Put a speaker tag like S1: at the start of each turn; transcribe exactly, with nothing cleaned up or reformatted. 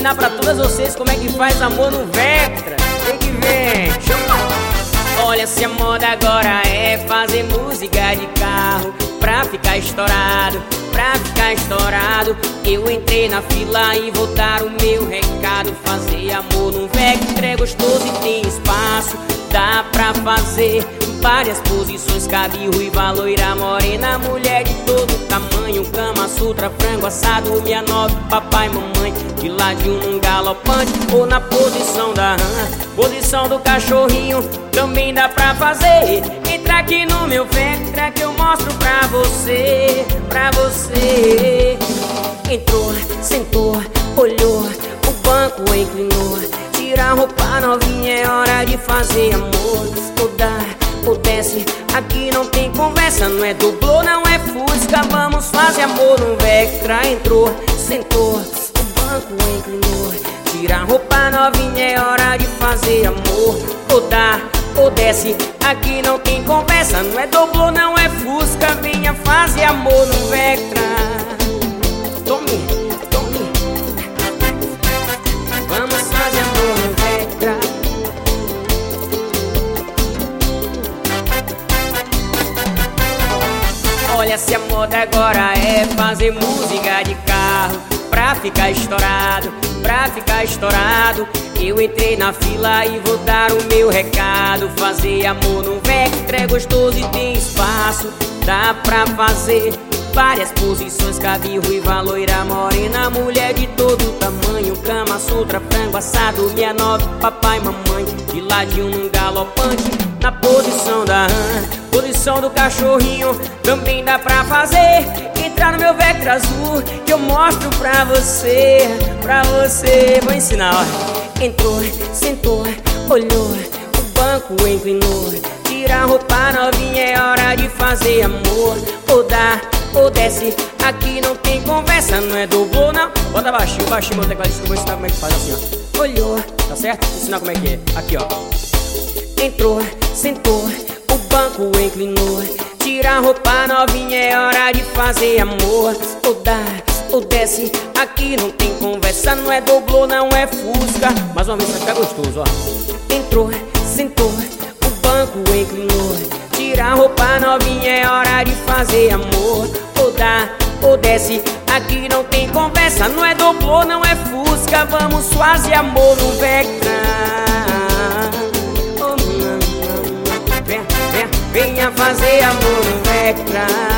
S1: ensinar pra todas vocês como é que faz amor no Vectra. Vem que vem, chama. Olha, se a moda agora é fazer música de carro pra ficar estourado, pra ficar estourado, eu entrei na fila e vou dar o meu recado. Fazer amor no Vectra é gostoso e tem espaço, dá pra fazer várias posições, cabe ruiva, loira, morena, mulher de todo tamanho, cama, sutra, frango assado, minha nove, papai, mamãe, de ladinho num galopante ou na posição da rã, posição do cachorrinho, também dá pra fazer. Entra aqui no meu Vectra que eu mostro pra você, pra você. Entrou, sentou, olhou, o banco inclinou, tira a roupa novinha, é hora de fazer amor. Ou dá, ou desce, aqui não tem conversa, não é dublô, não é fusca, vamos fazer amor no Vectra. Entrou, sentou, o banco inclinou, tira a roupa novinha, é hora de fazer amor. Ou dá, ou desce, aqui não tem conversa, não é dublô, não é fusca, venha fazer amor no Vectra. Tome, tome, vamos fazer amor no Vectra. Olha, se a moda agora é fazer música de carro pra ficar estourado, pra ficar estourado, eu entrei na fila e vou dar o meu recado. Fazer amor no Vectra é gostoso e tem espaço, dá pra fazer várias posições, cabe ruiva, loira, morena, mulher de todo tamanho, cama, sutra, frango assado, minha nove, papai, mamãe, de ladinho num galopante, na posição da rã, posição do cachorrinho, também dá pra fazer. Entrar no meu Vectra azul que eu mostro pra você, pra você. Vou ensinar, ó. Entrou, sentou, olhou, o banco inclinou, tira a roupa novinha, é hora de fazer amor. Ou dá, ou desce, aqui não tem conversa, não é dublô, não. Bota baixinho, baixinho, meu tecladista, eu vou ensinar como é que faz assim, ó. Olhou, tá certo? Vou ensinar como é que é. Aqui, ó. Entrou, sentou, o banco inclinou, tira a roupa novinha, é hora de fazer amor. Ou dá, ou desce, aqui não tem conversa, não é dublô, não é fusca. Mais uma vez pra ficar gostoso, ó. Entrou, sentou, o banco inclinou, tira a roupa novinha, é hora de fazer amor. Ou dá, ou desce, aqui não tem conversa, não é dublô, não é fusca, vamos fazer amor no Vectra. Oh, venha fazer amor no Vectra.